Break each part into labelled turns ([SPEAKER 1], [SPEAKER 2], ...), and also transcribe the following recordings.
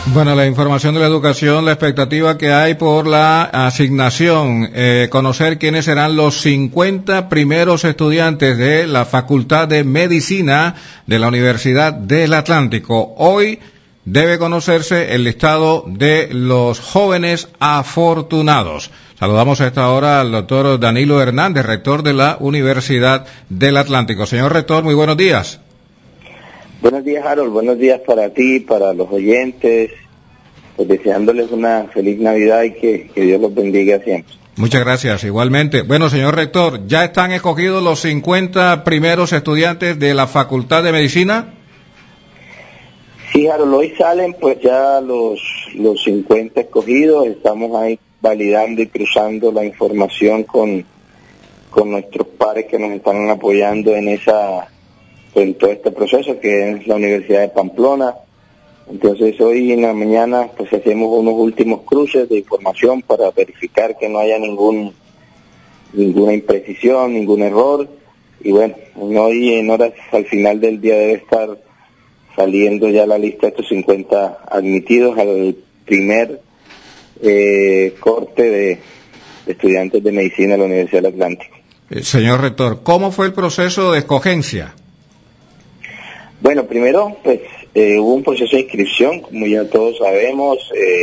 [SPEAKER 1] Bueno, la información de la educación, la expectativa que hay por la asignación, conocer quiénes serán los 50 primeros estudiantes de la Facultad de Medicina de la Universidad del Atlántico. Hoy debe conocerse el listado de los jóvenes afortunados. Saludamos a esta hora al doctor Danilo Hernández, rector de la Universidad del Atlántico. Señor rector, muy buenos días.
[SPEAKER 2] Buenos días, Harold. Buenos días para ti, para los oyentes. Pues deseándoles una feliz Navidad y que Dios los bendiga siempre.
[SPEAKER 1] Muchas gracias, igualmente. Bueno, señor rector, ¿ya están escogidos los 50 primeros estudiantes de la Facultad de Medicina?
[SPEAKER 2] Sí, Harold, hoy salen pues ya los 50 escogidos. Estamos ahí validando y cruzando la información con nuestros pares que nos están apoyando en todo este proceso, que es la Universidad de Pamplona. Entonces hoy en la mañana pues hacemos unos últimos cruces de información para verificar que no haya ninguna imprecisión, ningún error. Y bueno, hoy en horas al final del día debe estar saliendo ya la lista de estos 50 admitidos al primer corte de estudiantes de medicina de la Universidad del Atlántico.
[SPEAKER 1] Señor rector, ¿cómo fue el proceso de escogencia?
[SPEAKER 2] Bueno, primero, pues hubo un proceso de inscripción, como ya todos sabemos,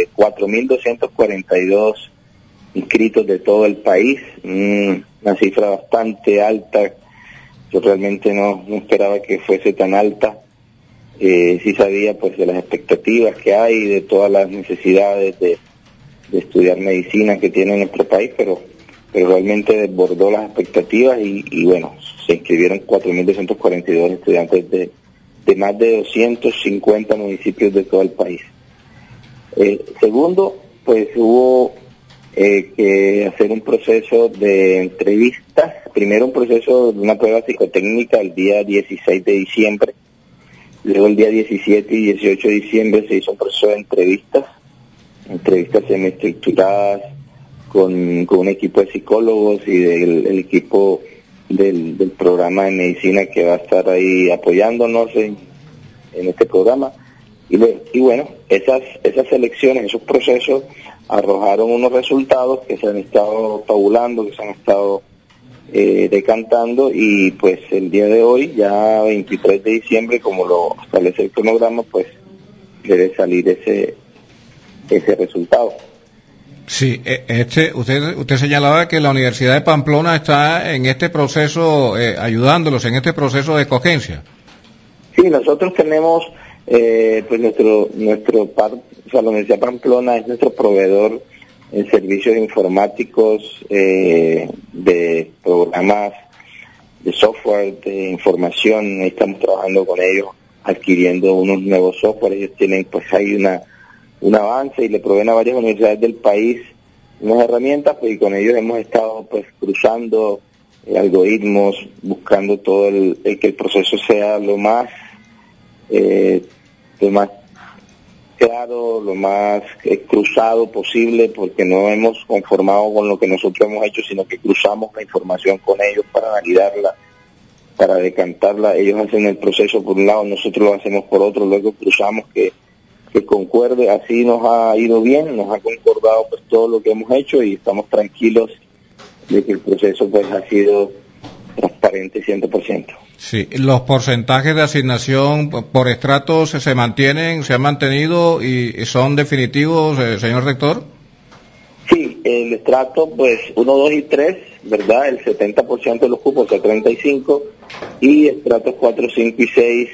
[SPEAKER 2] 4.242 inscritos de todo el país, una cifra bastante alta. Yo realmente no esperaba que fuese tan alta. Sí sabía pues de las expectativas que hay, de todas las necesidades de estudiar medicina que tiene nuestro país, pero realmente desbordó las expectativas y bueno, se inscribieron 4.242 estudiantes de más de 250 municipios de todo el país. Segundo, pues hubo que hacer un proceso de entrevistas. Primero un proceso de una prueba psicotécnica el día 16 de diciembre. Luego el día 17 y 18 de diciembre se hizo un proceso de entrevistas semiestructuradas con un equipo de psicólogos y el equipo del programa de medicina que va a estar ahí apoyándonos en este programa. Y bueno, esas selecciones, esos procesos arrojaron unos resultados que se han estado tabulando, que se han estado decantando, y pues el día de hoy, ya 23 de diciembre, como lo establece el cronograma, pues debe salir ese resultado.
[SPEAKER 1] Sí, usted señalaba que la Universidad de Pamplona está en este proceso, ayudándolos en este proceso de escogencia.
[SPEAKER 2] Sí, nosotros tenemos, pues la Universidad de Pamplona es nuestro proveedor en servicios informáticos, de programas de software, de información. Estamos trabajando con ellos, adquiriendo unos nuevos software. Ellos tienen, pues hay un avance y le proveen a varias universidades del país unas herramientas, pues, y con ellos hemos estado pues cruzando algoritmos, buscando todo que el proceso sea lo más claro, lo más cruzado posible, porque no hemos conformado con lo que nosotros hemos hecho, sino que cruzamos la información con ellos para validarla, para decantarla. Ellos hacen el proceso por un lado, nosotros lo hacemos por otro, luego cruzamos que concuerde. Así nos ha ido bien, nos ha concordado pues todo lo que hemos hecho y estamos tranquilos de que el proceso pues ha sido transparente 100%.
[SPEAKER 1] Sí, los porcentajes de asignación por estratos se mantienen, se han mantenido y son definitivos, señor rector.
[SPEAKER 2] Sí, el estrato pues 1, 2 y 3, ¿verdad? El 70% de los cupos, o sea 35, y estratos 4, 5 y 6,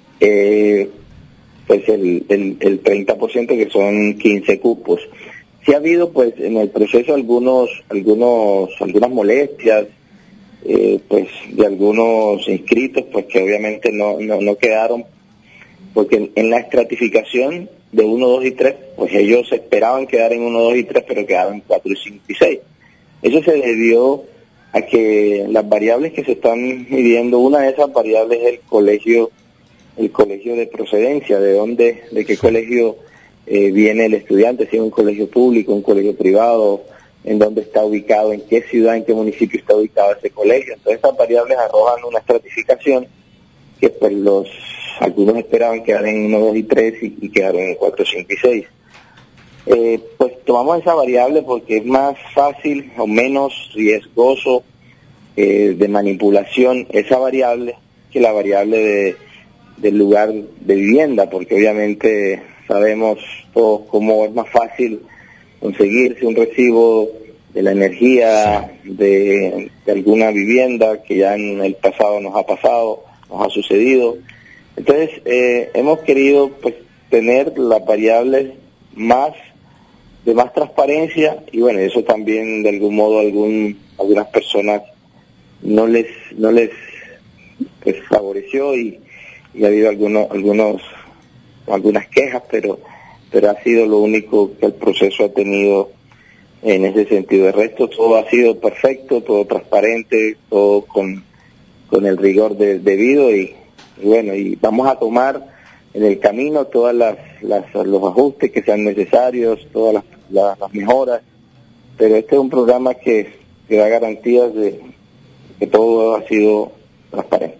[SPEAKER 2] pues el 30%, que son 15 cupos. Sí ha habido pues en el proceso algunas molestias, pues de algunos inscritos, pues que obviamente no quedaron, porque en la estratificación de 1, 2 y 3, pues ellos esperaban quedar en 1, 2 y 3, pero quedaron 4, 5 y 6. Eso se debió a que las variables que se están midiendo, una de esas variables es el colegio de procedencia, de qué colegio viene el estudiante, si es un colegio público, un colegio privado, en dónde está ubicado, en qué ciudad, en qué municipio está ubicado ese colegio. Entonces estas variables arrojan una estratificación que pues los algunos esperaban quedar en 1, 2 y 3 y quedaron en 4, 5 y 6. Pues tomamos esa variable porque es más fácil o menos riesgoso de manipulación esa variable que la variable del lugar de vivienda, porque obviamente sabemos todos cómo es más fácil conseguirse un recibo de la energía de alguna vivienda que ya en el pasado nos ha sucedido. Entonces hemos querido pues tener las variables de más transparencia, y bueno, eso también de algún modo algunas personas no les pues favoreció y ha habido algunas quejas, pero ha sido lo único que el proceso ha tenido en ese sentido. De resto todo ha sido perfecto, todo transparente, todo con el rigor debido y bueno, y vamos a tomar en el camino todas los ajustes que sean necesarios, todas las mejoras, pero este es un programa que da garantías de que todo ha sido transparente.